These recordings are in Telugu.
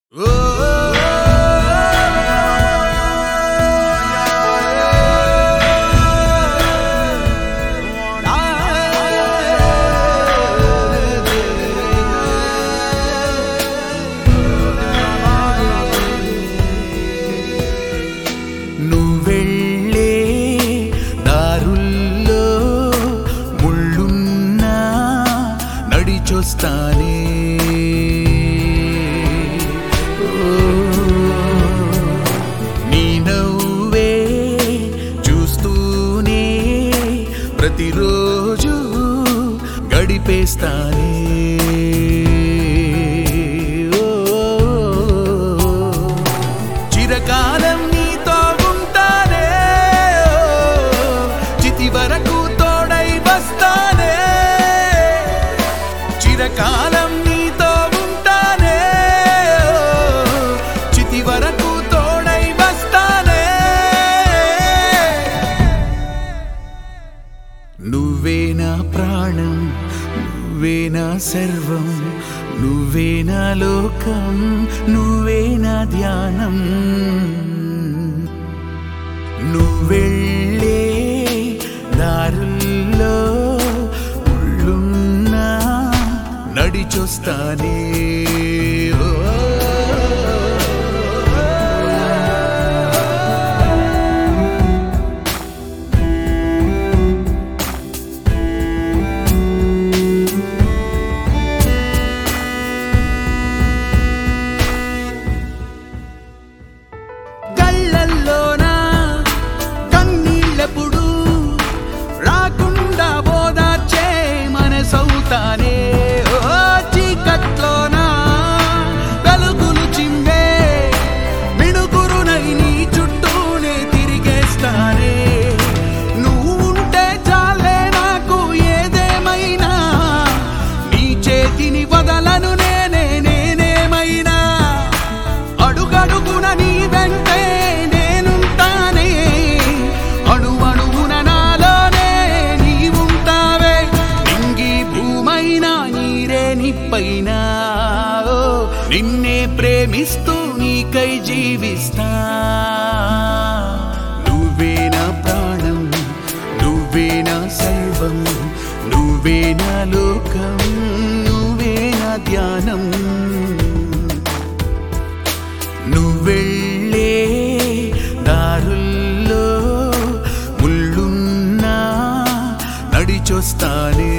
నువ్వెళ్ళే దారుల్లో ముళ్ళున్నా నడిచొస్తానే. నీ నవ్వే చూస్తూనే ప్రతిరోజు గడిపేస్తానే. చిరకాలం నీతో ఉంటానే, చితి వరకు తోడై వస్తానే. చిరకాలం నీతో ఉంటానే, చితి వరకు తోడై వస్తానే. నువ్వే నా ప్రాణం, నువ్వే నా సర్వం, నువ్వే నా లోకం, నువ్వే నా ధ్యానం. నువ్వెళ్ళే దారుల్లో ముళ్ళున్నా నడిచొస్తానే. కళ్ళల్లోనా కన్నీళ్ళెప్పుడు రాకుండా ఓదార్చే మనసవుతానే. చీకట్లోనా వెలుగులు చిమ్మే మిణుగురునై నీ చుట్టూనే తిరిగేస్తానే. నువ్వు ఉంటే చాలే నాకు ఏదేమైనా, నీ చేతిని వదలను నేనేమైనా. అడుగడుగున నీ వెంటే నేనుంటానే, అణువణువున నాలోనే నీవుంటావే. నింగి భూమైనా నీరే నిప్పైనా, నిన్నే ప్రేమిస్తూ నీకై జీవిస్తా. నువ్వే నా ప్రాణం, నువ్వే నా సర్వం, నువ్వే నా లోకం, నువ్వే నా ధ్యానం. నువ్వెళ్ళే దారుల్లో ముళ్ళున్నా నడిచొస్తానే.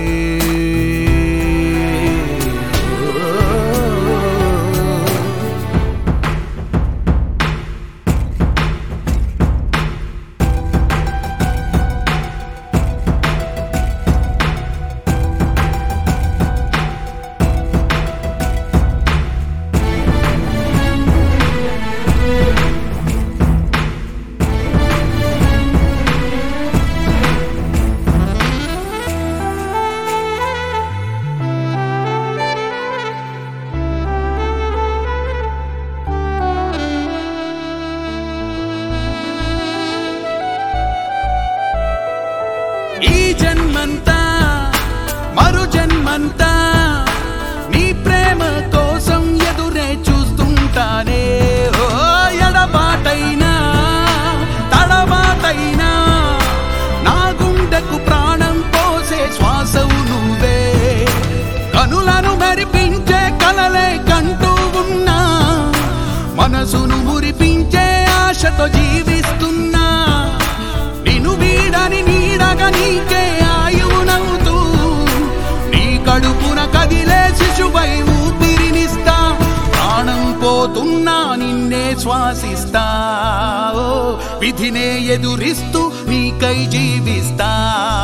ఈ జన్మంతా మరు జన్మంతా నీ ప్రేమ కోసం ఎదురే చూస్తుంటానే. ఎడబాటైనా తడబాటైనా నా గుండెకు ప్రాణం పోసే శ్వాసవు నువ్వే. కనులను మెరిపించే కలలే కంటూ ఉన్నా, మనసును మురిపించే ఆశతో జీవిస్తున్నా. నిన్ను వీడని నీడగా నీకే ఆయువునవుతూ, నీ కడుపున కదిలే శిశువై ఊపిరినిస్తా. ప్రాణం పోతున్నా నిన్నే శ్వాసిస్తా, విధినే ఎదురిస్తూ నీకై జీవిస్తా.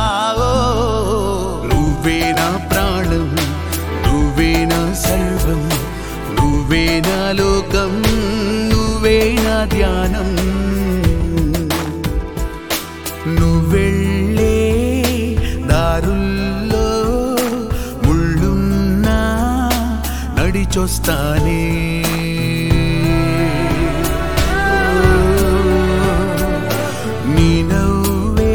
నువ్వే నా ప్రాణం, నువ్వే నా సర్వం, నువ్వే నా లోకం, నువ్వే నా ధ్యానం. నువ్వెళ్ళే దారుల్లో ముళ్ళున్నా నడిచొస్తానే. నీ నవ్వే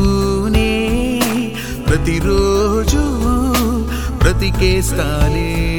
చూస్తూనే ప్రతిరోజు బ్రతికేస్తానే.